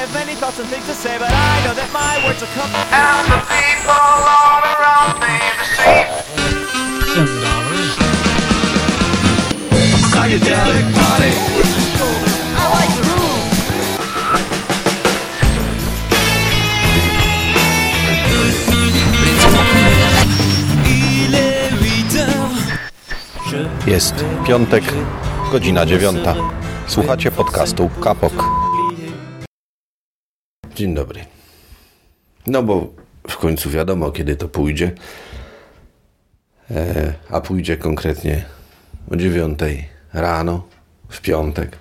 have many thoughts and things to say, but I know that my words will come. And the people all around me, the street. $7. Psychedelic party. I like the groove. Jest piątek, godzina 9. Słuchacie podcastu Kapok. Dzień dobry. No bo w końcu wiadomo, kiedy to pójdzie. A pójdzie konkretnie o 9 rano w piątek.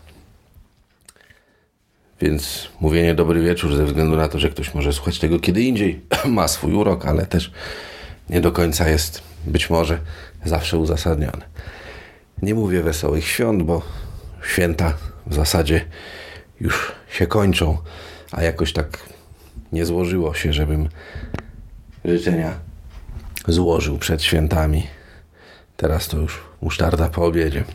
Więc mówienie dobry wieczór ze względu na to, że ktoś może słuchać tego kiedy indziej, ma swój urok, ale też nie do końca jest być może zawsze uzasadnione. Nie mówię wesołych świąt, bo święta w zasadzie już się kończą, a jakoś tak nie złożyło się, żebym życzenia złożył przed świętami. Teraz to już musztarda po obiedzie.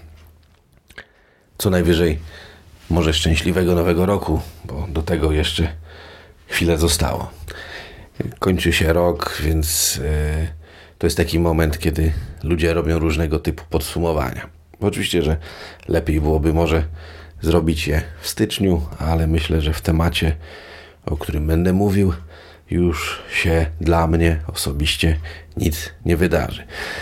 Co najwyżej może szczęśliwego nowego roku, bo do tego jeszcze chwilę zostało. Kończy się rok, więc to jest taki moment, kiedy ludzie robią różnego typu podsumowania. Oczywiście, że lepiej byłoby może zrobić je w styczniu, ale myślę, że w temacie, o którym będę mówił, już się dla mnie osobiście nic nie wydarzy.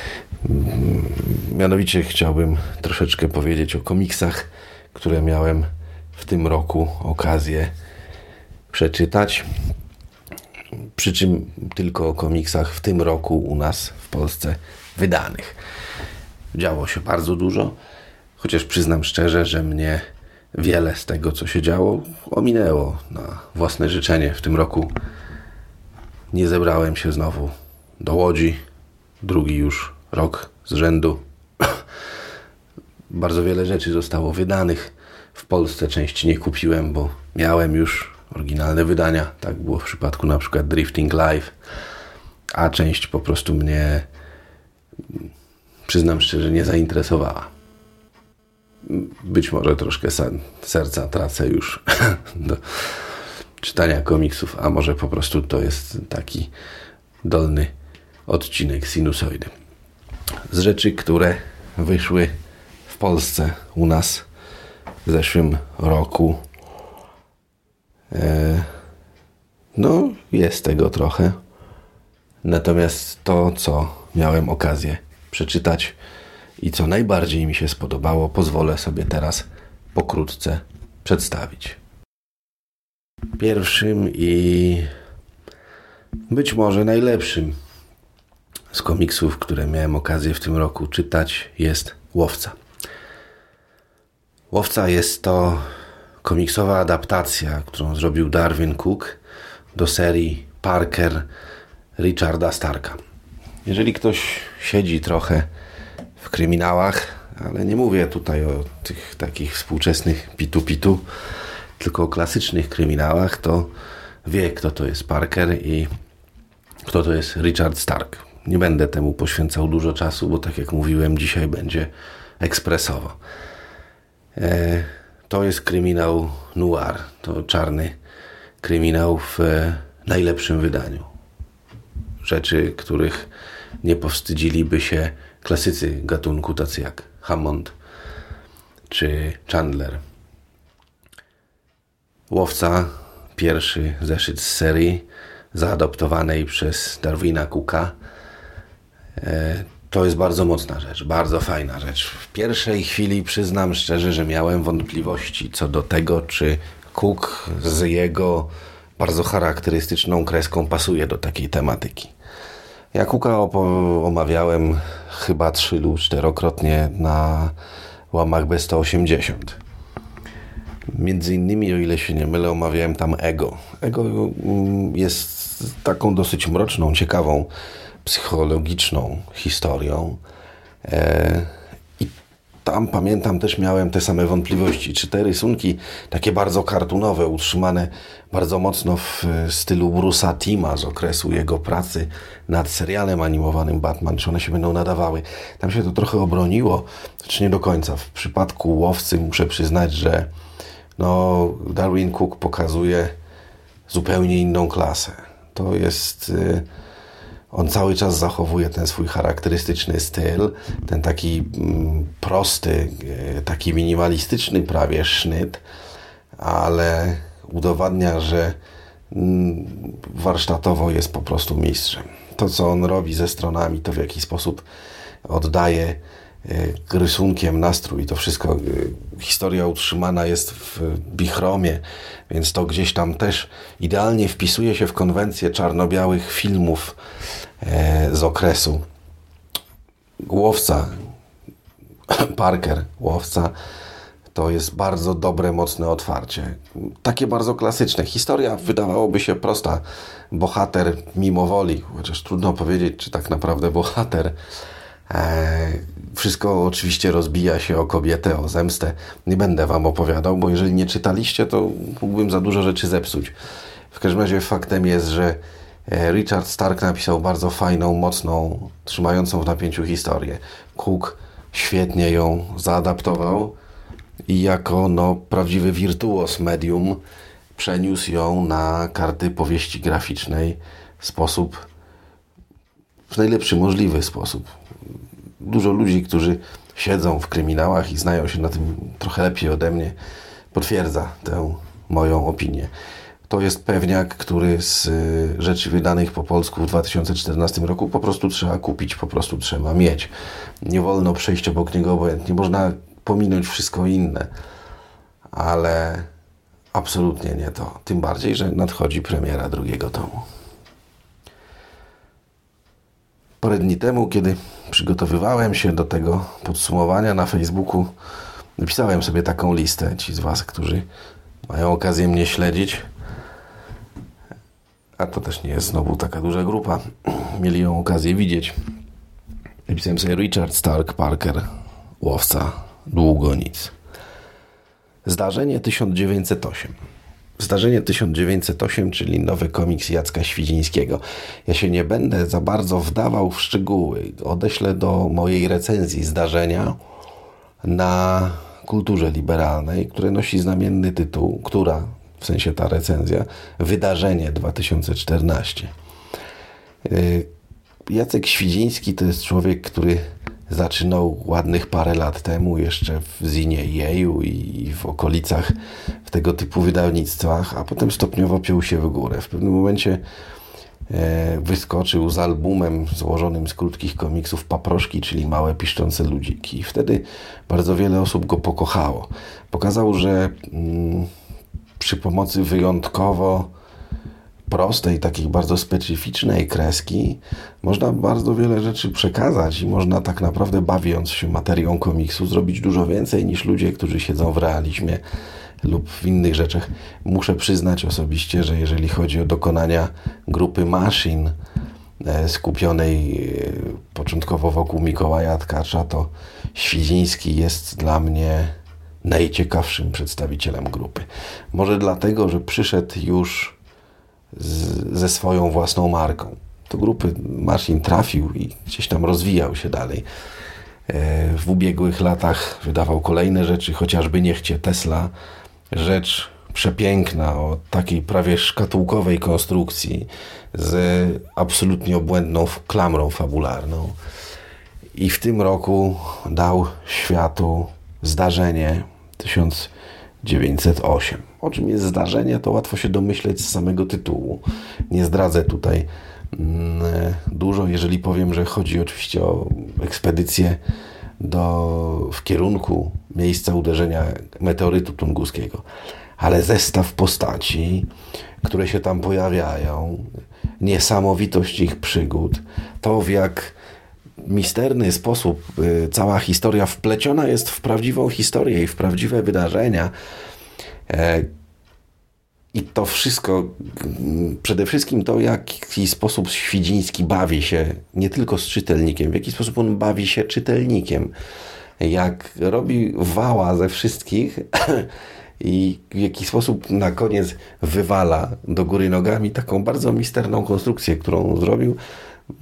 Mianowicie chciałbym troszeczkę powiedzieć o komiksach, które miałem w tym roku okazję przeczytać. Przy czym tylko o komiksach w tym roku u nas w Polsce wydanych. Działo się bardzo dużo, chociaż przyznam szczerze, że mnie wiele z tego, co się działo, ominęło na własne życzenie. W tym roku nie zebrałem się znowu do Łodzi. Drugi już rok z rzędu. Bardzo wiele rzeczy zostało wydanych. W Polsce części nie kupiłem, bo miałem już oryginalne wydania. Tak było w przypadku na przykład Drifting Live. A część po prostu mnie, przyznam szczerze, nie zainteresowała. Być może troszkę serca tracę już do czytania komiksów, a może po prostu to jest taki dolny odcinek sinusoidy. Z rzeczy, które wyszły w Polsce u nas w zeszłym roku, no jest tego trochę. Natomiast to, co miałem okazję przeczytać i co najbardziej mi się spodobało, pozwolę sobie teraz pokrótce przedstawić. Pierwszym i być może najlepszym z komiksów, które miałem okazję w tym roku czytać, jest Łowca. Łowca jest to komiksowa adaptacja, którą zrobił Darwin Cook do serii Parker Richarda Starka. Jeżeli ktoś siedzi trochę w kryminałach, ale nie mówię tutaj o tych takich współczesnych pitu-pitu, tylko o klasycznych kryminałach, to wie, kto to jest Parker i kto to jest Richard Stark. Nie będę temu poświęcał dużo czasu, bo tak jak mówiłem, dzisiaj będzie ekspresowo. To jest kryminał noir. To czarny kryminał w najlepszym wydaniu. Rzeczy, których nie powstydziliby się klasycy gatunku, tacy jak Hammond czy Chandler. Łowca, pierwszy zeszyt z serii zaadoptowanej przez Darwina Cooka. To jest bardzo mocna rzecz, bardzo fajna rzecz. W pierwszej chwili przyznam szczerze, że miałem wątpliwości co do tego, czy Cook z jego bardzo charakterystyczną kreską pasuje do takiej tematyki. Ja Cooka omawiałem chyba 3 lub 4-krotnie na łamach B180. Między innymi, o ile się nie mylę, omawiałem tam Ego. Ego jest taką dosyć mroczną, ciekawą, psychologiczną historią. I tam pamiętam też miałem te same wątpliwości, czy te rysunki takie bardzo kartunowe, utrzymane bardzo mocno w stylu Bruce'a Tima z okresu jego pracy nad serialem animowanym Batman, czy one się będą nadawały. Tam się to trochę obroniło, czy nie do końca. W przypadku Łowcy muszę przyznać, że Darwin Cook pokazuje zupełnie inną klasę. To jest... On cały czas zachowuje ten swój charakterystyczny styl, ten taki prosty, taki minimalistyczny prawie sznyt, ale udowadnia, że warsztatowo jest po prostu mistrzem. To, co on robi ze stronami, to w jaki sposób oddaje rysunkiem nastrój, to wszystko, historia utrzymana jest w bichromie, więc to gdzieś tam też idealnie wpisuje się w konwencję czarno-białych filmów z okresu. Łowca, Parker, Łowca, to jest bardzo dobre, mocne otwarcie. Takie bardzo klasyczne. Historia wydawałoby się prosta. Bohater mimo woli, chociaż trudno powiedzieć, czy tak naprawdę bohater. Wszystko oczywiście rozbija się o kobietę, o zemstę. Nie będę wam opowiadał, bo jeżeli nie czytaliście, to mógłbym za dużo rzeczy zepsuć. W każdym razie faktem jest, że Richard Stark napisał bardzo fajną, mocną, trzymającą w napięciu historię. Cook świetnie ją zaadaptował i jako prawdziwy wirtuos medium przeniósł ją na karty powieści graficznej w najlepszy możliwy sposób. Dużo ludzi, którzy siedzą w kryminałach i znają się na tym trochę lepiej ode mnie, potwierdza tę moją opinię. To jest pewniak, który z rzeczy wydanych po polsku w 2014 roku po prostu trzeba kupić, po prostu trzeba mieć. Nie wolno przejść obok niego obojętnie. Można pominąć wszystko inne, ale absolutnie nie to. Tym bardziej, że nadchodzi premiera drugiego tomu. Parę dni temu, kiedy przygotowywałem się do tego podsumowania na Facebooku, napisałem sobie taką listę. Ci z was, którzy mają okazję mnie śledzić, a to też nie jest znowu taka duża grupa, mieli ją okazję widzieć. Napisałem sobie Richard Stark Parker, Łowca, długo nic. Zdarzenie 1908. Zdarzenie 1908, czyli nowy komiks Jacka Świdzińskiego. Ja się nie będę za bardzo wdawał w szczegóły. Odeślę do mojej recenzji zdarzenia na Kulturze Liberalnej, które nosi znamienny tytuł, w sensie ta recenzja, Wydarzenie 2014. Jacek Świdziński to jest człowiek, który zaczynał ładnych parę lat temu jeszcze w zinie Jeju i w okolicach w tego typu wydawnictwach, a potem stopniowo piął się w górę. W pewnym momencie wyskoczył z albumem złożonym z krótkich komiksów Paproszki, czyli małe piszczące ludziki. I wtedy bardzo wiele osób go pokochało. Pokazał, że przy pomocy wyjątkowo prostej, takiej bardzo specyficznej kreski można bardzo wiele rzeczy przekazać i można tak naprawdę, bawiąc się materią komiksu, zrobić dużo więcej niż ludzie, którzy siedzą w realizmie lub w innych rzeczach. Muszę przyznać osobiście, że jeżeli chodzi o dokonania grupy Machine skupionej początkowo wokół Mikołaja Tkacza, to Świdziński jest dla mnie najciekawszym przedstawicielem grupy. Może dlatego, że przyszedł już ze swoją własną marką. Do grupy Machine trafił i gdzieś tam rozwijał się dalej. W ubiegłych latach wydawał kolejne rzeczy, chociażby Niech Cię Tesla. Rzecz przepiękna, o takiej prawie szkatułkowej konstrukcji z absolutnie obłędną klamrą fabularną. I w tym roku dał światu Zdarzenie 1908. O czym jest Zdarzenie, to łatwo się domyśleć z samego tytułu. Nie zdradzę tutaj dużo, jeżeli powiem, że chodzi oczywiście o ekspedycję w kierunku miejsca uderzenia meteorytu tunguskiego. Ale zestaw postaci, które się tam pojawiają, niesamowitość ich przygód, to w jak misterny sposób cała historia wpleciona jest w prawdziwą historię i w prawdziwe wydarzenia. I to wszystko, przede wszystkim to, w jaki sposób Świdziński bawi się nie tylko z czytelnikiem, w jaki sposób on bawi się czytelnikiem. Jak robi wała ze wszystkich i w jaki sposób na koniec wywala do góry nogami taką bardzo misterną konstrukcję, którą zrobił.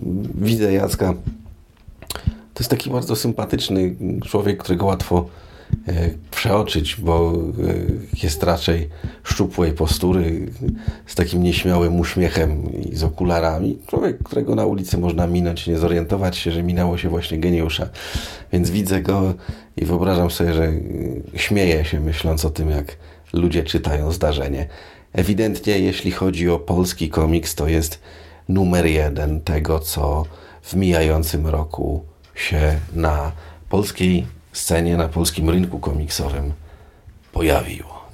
Widzę Jacka. To jest taki bardzo sympatyczny człowiek, którego łatwo przeoczyć, bo jest raczej szczupłej postury, z takim nieśmiałym uśmiechem i z okularami. Człowiek, którego na ulicy można minąć, nie zorientować się, że minęło się właśnie geniusza. Więc widzę go i wyobrażam sobie, że śmieję się, myśląc o tym, jak ludzie czytają zdarzenie. Ewidentnie, jeśli chodzi o polski komiks, to jest numer 1 tego, co w mijającym roku się na polskiej scenie, na polskim rynku komiksowym pojawiło.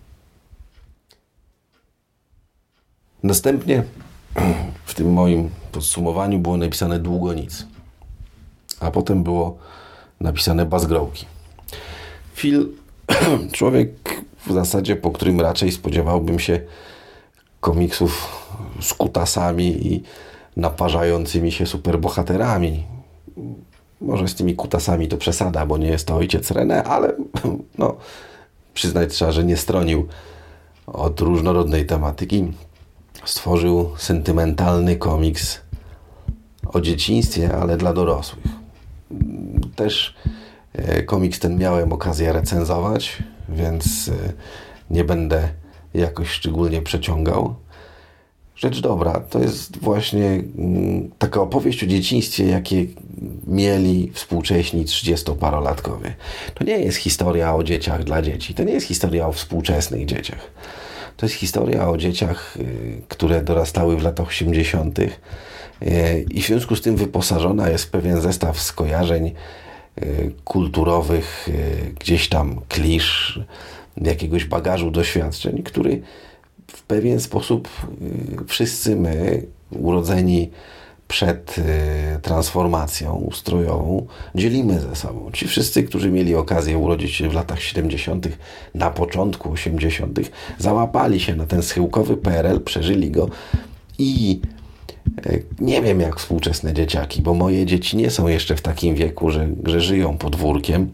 Następnie w tym moim podsumowaniu było napisane Długo nic, a potem było napisane Bazgrołki. Phil, człowiek w zasadzie, po którym raczej spodziewałbym się komiksów z kutasami i naparzającymi się superbohaterami. Może z tymi kutasami to przesada, bo nie jest to ojciec René, ale no, przyznać trzeba, że nie stronił od różnorodnej tematyki. Stworzył sentymentalny komiks o dzieciństwie, ale dla dorosłych. Też komiks ten miałem okazję recenzować, więc nie będę jakoś szczególnie przeciągał. Rzecz dobra, to jest właśnie taka opowieść o dzieciństwie, jakie mieli współcześni 30-parolatkowie. To nie jest historia o dzieciach dla dzieci. To nie jest historia o współczesnych dzieciach. To jest historia o dzieciach, które dorastały w latach 80. I w związku z tym wyposażona jest w pewien zestaw skojarzeń kulturowych, gdzieś tam klisz, jakiegoś bagażu doświadczeń, który w pewien sposób wszyscy my, urodzeni przed transformacją ustrojową, dzielimy ze sobą. Ci wszyscy, którzy mieli okazję urodzić się w latach 70., na początku 80., załapali się na ten schyłkowy PRL, przeżyli go i nie wiem jak współczesne dzieciaki, bo moje dzieci nie są jeszcze w takim wieku, że żyją podwórkiem.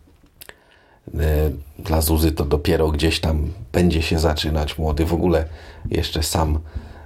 Dla Zuzy to dopiero gdzieś tam będzie się zaczynać. Młody w ogóle jeszcze sam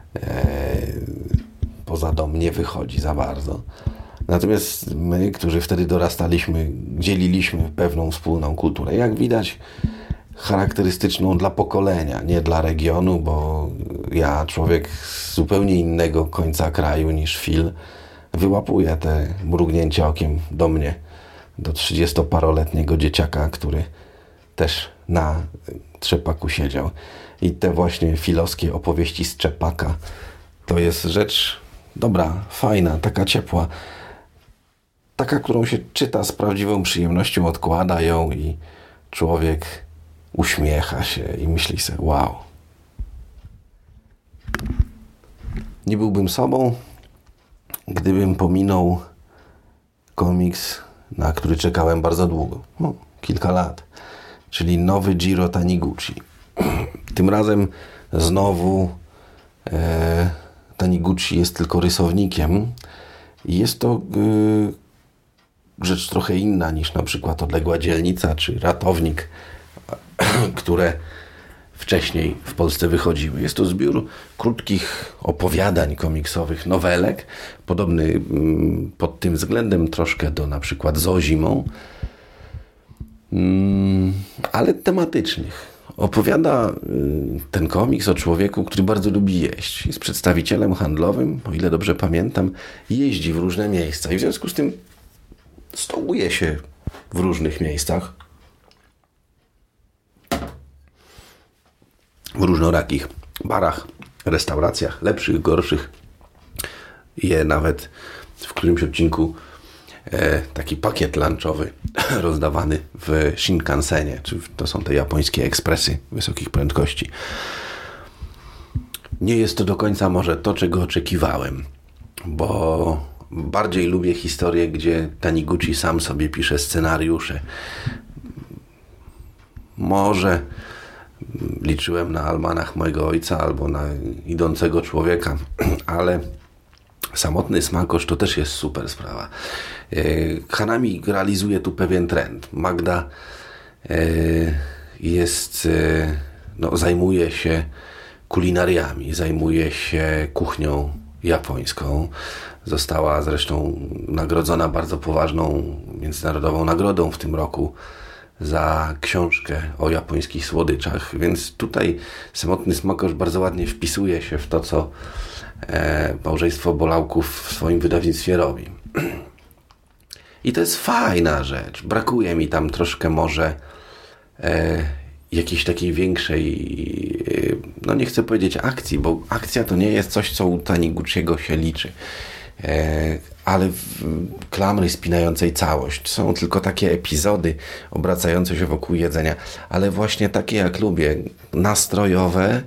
poza dom nie wychodzi za bardzo. Natomiast my, którzy wtedy dorastaliśmy, dzieliliśmy pewną wspólną kulturę. Jak widać, charakterystyczną dla pokolenia, nie dla regionu, bo ja, człowiek z zupełnie innego końca kraju niż Phil, wyłapuję te mrugnięcia okiem do mnie, do 30-paroletniego dzieciaka, który też na trzepaku siedział. I te właśnie filowskie opowieści z trzepaka to jest rzecz dobra, fajna, taka ciepła, taka, którą się czyta z prawdziwą przyjemnością, odkłada ją i człowiek uśmiecha się i myśli sobie, wow. Nie byłbym sobą, gdybym pominął komiks, na który czekałem bardzo długo, kilka lat, czyli nowy Jiro Taniguchi. Tym razem znowu Taniguchi jest tylko rysownikiem i jest to rzecz trochę inna niż na przykład Odległa dzielnica czy Ratownik, które wcześniej w Polsce wychodziły. Jest to zbiór krótkich opowiadań komiksowych, nowelek, podobny pod tym względem troszkę do na przykład Zozimą, ale tematycznych. Opowiada ten komiks o człowieku, który bardzo lubi jeść. Jest przedstawicielem handlowym, o ile dobrze pamiętam, jeździ w różne miejsca i w związku z tym stołuje się w różnych miejscach, w różnorakich barach, restauracjach, lepszych, gorszych. Je nawet w którymś odcinku taki pakiet lunchowy rozdawany w Shinkansenie, czy to są te japońskie ekspresy wysokich prędkości. Nie jest to do końca może to, czego oczekiwałem, bo bardziej lubię historie, gdzie Taniguchi sam sobie pisze scenariusze. Może liczyłem na almanach mojego ojca albo na Idącego człowieka, ale Samotny smakosz to też jest super sprawa. Hanami realizuje tu pewien trend. Magda zajmuje się kulinariami, zajmuje się kuchnią japońską. Została zresztą nagrodzona bardzo poważną międzynarodową nagrodą w tym roku za książkę o japońskich słodyczach, więc tutaj Samotny Smakosz bardzo ładnie wpisuje się w to, co Małżeństwo Bolałków w swoim wydawnictwie robi. I to jest fajna rzecz. Brakuje mi tam troszkę może jakiejś takiej większej, no nie chcę powiedzieć akcji, bo akcja to nie jest coś, co u Taniguchiego się liczy. Ale klamry spinającej całość. Są tylko takie epizody obracające się wokół jedzenia, ale właśnie takie jak lubię, nastrojowe.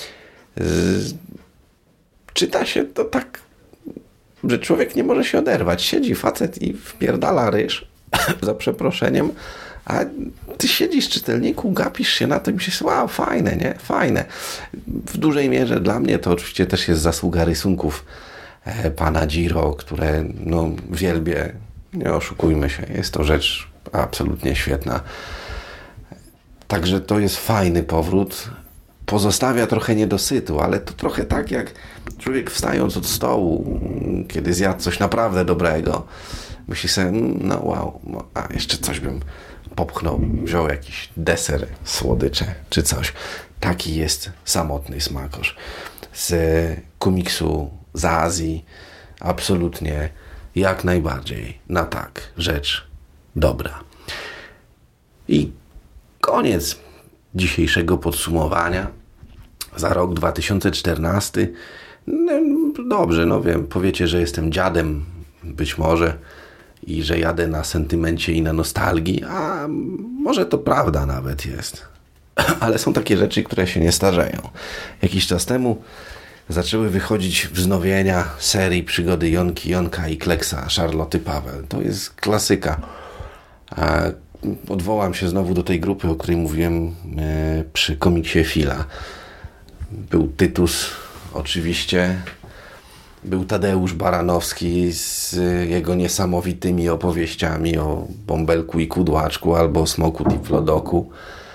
Czyta się to tak, że człowiek nie może się oderwać. Siedzi facet i wpierdala ryż, za przeproszeniem, a ty siedzisz, czytelniku, gapisz się na tym i myślisz, wow, fajne, nie? Fajne. W dużej mierze dla mnie to oczywiście też jest zasługa rysunków pana Jiro, które no wielbię, nie oszukujmy się, jest to rzecz absolutnie świetna. Także to jest fajny powrót. Pozostawia trochę niedosytu, ale to trochę tak jak człowiek wstając od stołu, kiedy zjadł coś naprawdę dobrego, myśli sobie, no wow, a jeszcze coś bym popchnął, wziął jakiś deser, słodycze czy coś. Taki jest Samotny Smakosz. Z komiksu z Azji absolutnie jak najbardziej na tak rzecz dobra. I koniec dzisiejszego podsumowania za rok 2014. No, dobrze, no wiem, powiecie, że jestem dziadem być może i że jadę na sentymencie i na nostalgii, a może to prawda nawet jest. Ale są takie rzeczy, które się nie starzeją. Jakiś czas temu zaczęły wychodzić wznowienia serii Przygody Jonki, Jonka i Kleksa Charlotty Paweł. To jest klasyka. Odwołam się znowu do tej grupy, o której mówiłem przy komiksie Fila. Był Tytus oczywiście, był Tadeusz Baranowski z jego niesamowitymi opowieściami o Bąbelku i Kudłaczku albo Smoku Diplodoku.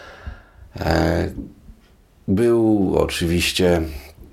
Był oczywiście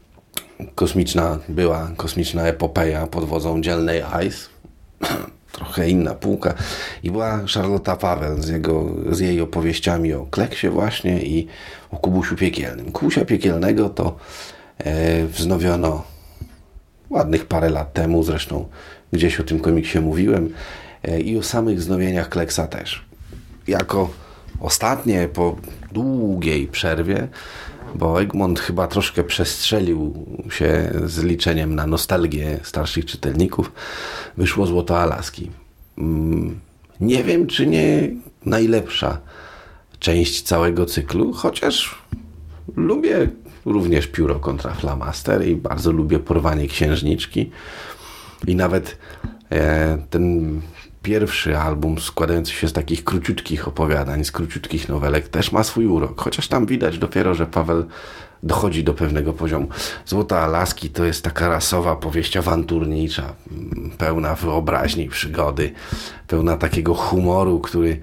była kosmiczna epopeja pod wodzą dzielnej Ice. Trochę inna półka. I była Charlotta Paweł z jej opowieściami o Kleksie właśnie i o Kubusiu Piekielnym. Kubusia Piekielnego to wznowiono ładnych parę lat temu, zresztą gdzieś o tym komiksie mówiłem, i o samych wznowieniach Kleksa też. Jako ostatnie po długiej przerwie, bo Egmont chyba troszkę przestrzelił się z liczeniem na nostalgię starszych czytelników, wyszło Złoto Alaski. Nie wiem, czy nie najlepsza część całego cyklu, chociaż lubię również Pióro kontra Flamaster i bardzo lubię Porwanie Księżniczki i nawet ten pierwszy album składający się z takich króciutkich opowiadań, z króciutkich nowelek też ma swój urok, chociaż tam widać dopiero, że Paweł dochodzi do pewnego poziomu. Złota Alaski to jest taka rasowa powieść awanturnicza, pełna wyobraźni i przygody, pełna takiego humoru, który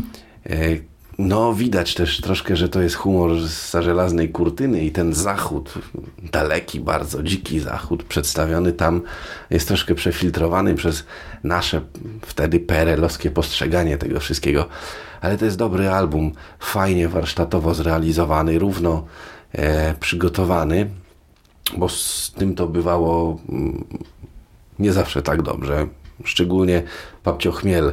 no widać też troszkę, że to jest humor zza żelaznej kurtyny i ten zachód, daleki, bardzo dziki zachód przedstawiony tam jest troszkę przefiltrowany przez nasze wtedy PRL-owskie postrzeganie tego wszystkiego. Ale to jest dobry album, fajnie warsztatowo zrealizowany, równo przygotowany, bo z tym to bywało nie zawsze tak dobrze. Szczególnie Babcio Chmiel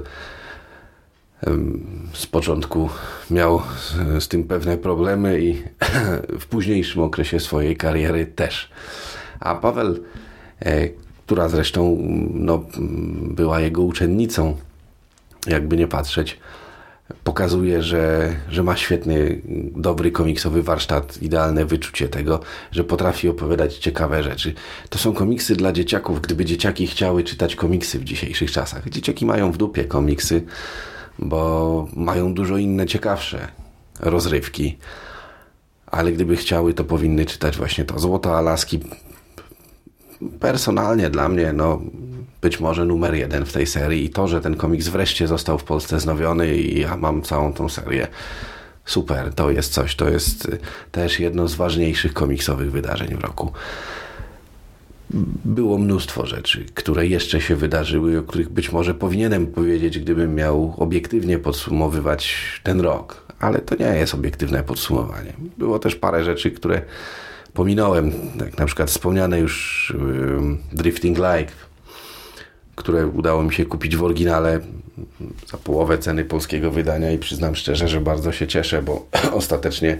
z początku miał z tym pewne problemy i w późniejszym okresie swojej kariery też. A Paweł, która zresztą no, była jego uczennicą, jakby nie patrzeć, pokazuje, że ma świetny, dobry komiksowy warsztat, idealne wyczucie tego, że potrafi opowiadać ciekawe rzeczy. To są komiksy dla dzieciaków, gdyby dzieciaki chciały czytać komiksy w dzisiejszych czasach. Dzieciaki mają w dupie komiksy, bo mają dużo inne, ciekawsze rozrywki. Ale gdyby chciały, to powinny czytać właśnie to. Złoto Alaski personalnie dla mnie, no być może numer 1 w tej serii i to, że ten komiks wreszcie został w Polsce wznowiony i ja mam całą tą serię. Super, to jest coś. To jest też jedno z ważniejszych komiksowych wydarzeń w roku. było mnóstwo rzeczy, które jeszcze się wydarzyły, o których być może powinienem powiedzieć, gdybym miał obiektywnie podsumowywać ten rok. Ale to nie jest obiektywne podsumowanie. Było też parę rzeczy, które pominąłem, jak na przykład wspomniane już Drifting Like, które udało mi się kupić w oryginale za połowę ceny polskiego wydania i przyznam szczerze, że bardzo się cieszę, bo ostatecznie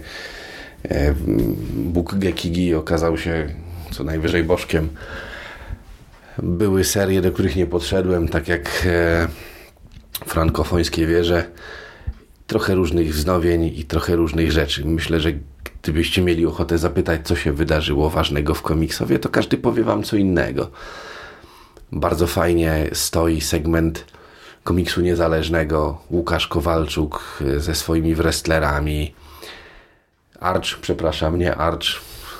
Bóg Gekigi okazał się co najwyżej bożkiem. Były serie, do których nie podszedłem, tak jak frankofońskie wieże. Trochę różnych wznowień i trochę różnych rzeczy. Myślę, że gdybyście mieli ochotę zapytać, co się wydarzyło ważnego w komiksowie, to każdy powie wam co innego. Bardzo fajnie stoi segment komiksu niezależnego. Łukasz Kowalczuk ze swoimi wrestlerami. Arch.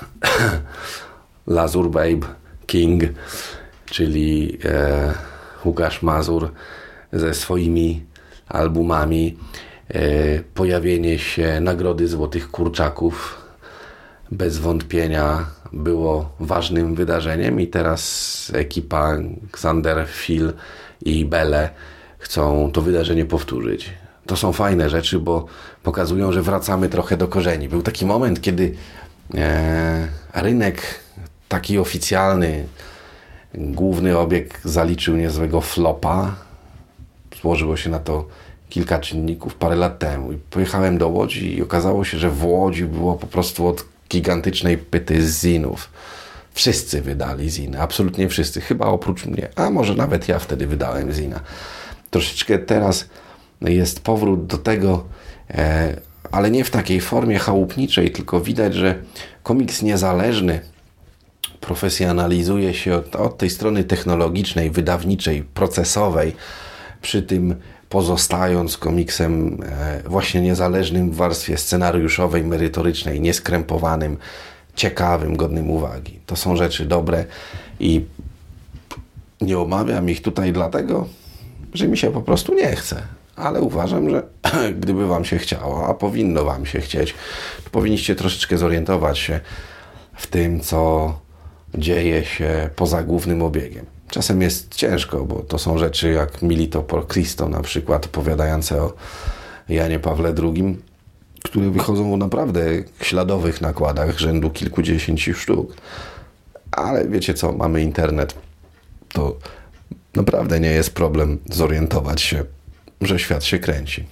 Lazur Babe King, czyli Łukasz Mazur ze swoimi albumami. Pojawienie się Nagrody Złotych Kurczaków bez wątpienia było ważnym wydarzeniem i teraz ekipa Xander, Phil i Belle chcą to wydarzenie powtórzyć. To są fajne rzeczy, bo pokazują, że wracamy trochę do korzeni. Był taki moment, kiedy rynek taki oficjalny, główny obieg zaliczył niezłego flopa. Złożyło się na to kilka czynników parę lat temu. I pojechałem do Łodzi i okazało się, że w Łodzi było po prostu od gigantycznej pyty z zinów. Wszyscy wydali ziny, absolutnie wszyscy, chyba oprócz mnie, a może nawet ja wtedy wydałem zina. Troszeczkę teraz jest powrót do tego, ale nie w takiej formie chałupniczej, tylko widać, że komiks niezależny profesjonalizuje się od tej strony technologicznej, wydawniczej, procesowej, przy tym pozostając komiksem właśnie niezależnym w warstwie scenariuszowej, merytorycznej, nieskrępowanym, ciekawym, godnym uwagi. To są rzeczy dobre i nie omawiam ich tutaj dlatego, że mi się po prostu nie chce. Ale uważam, że gdyby wam się chciało, a powinno wam się chcieć, to powinniście troszeczkę zorientować się w tym, co dzieje się poza głównym obiegiem. Czasem jest ciężko, bo to są rzeczy jak Milito por Cristo, na przykład opowiadające o Janie Pawle II, które wychodzą w naprawdę śladowych nakładach rzędu kilkudziesięciu sztuk. Ale wiecie co, mamy internet. To naprawdę nie jest problem zorientować się, że świat się kręci.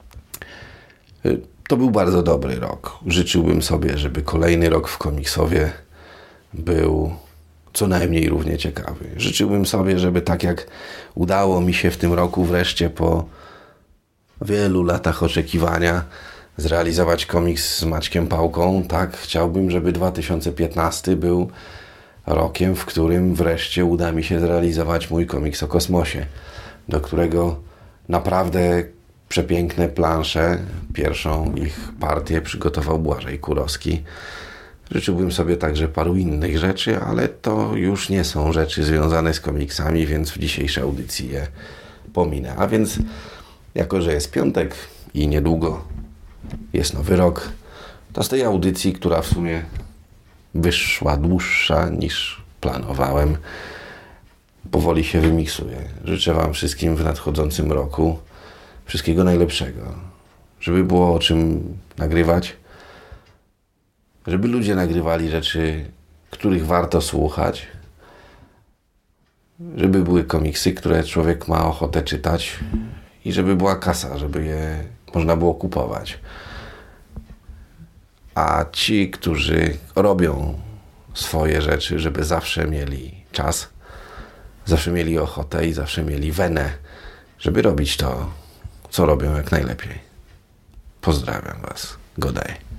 To był bardzo dobry rok. Życzyłbym sobie, żeby kolejny rok w komiksowie był co najmniej równie ciekawy. Życzyłbym sobie, żeby tak jak udało mi się w tym roku wreszcie po wielu latach oczekiwania zrealizować komiks z Maćkiem Pałką, tak chciałbym, żeby 2015 był rokiem, w którym wreszcie uda mi się zrealizować mój komiks o kosmosie, do którego naprawdę przepiękne plansze, pierwszą ich partię przygotował Błażej Kurowski. Życzyłbym sobie także paru innych rzeczy, ale to już nie są rzeczy związane z komiksami, więc w dzisiejszej audycji je pominę. A więc, jako że jest piątek i niedługo jest nowy rok, to z tej audycji, która w sumie wyszła dłuższa niż planowałem, powoli się wymiksuję. Życzę wam wszystkim w nadchodzącym roku wszystkiego najlepszego. Żeby było o czym nagrywać, żeby ludzie nagrywali rzeczy, których warto słuchać, żeby były komiksy, które człowiek ma ochotę czytać i żeby była kasa, żeby je można było kupować. A ci, którzy robią swoje rzeczy, żeby zawsze mieli czas, zawsze mieli ochotę i zawsze mieli wenę, żeby robić to, co robią jak najlepiej. Pozdrawiam was. Godaj.